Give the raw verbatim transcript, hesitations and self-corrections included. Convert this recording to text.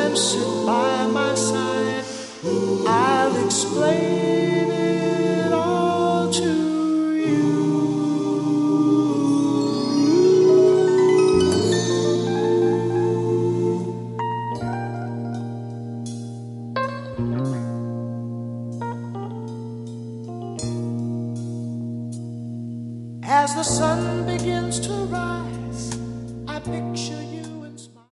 time sit by my side, I'll explain it all to you. As the sun begins to rise,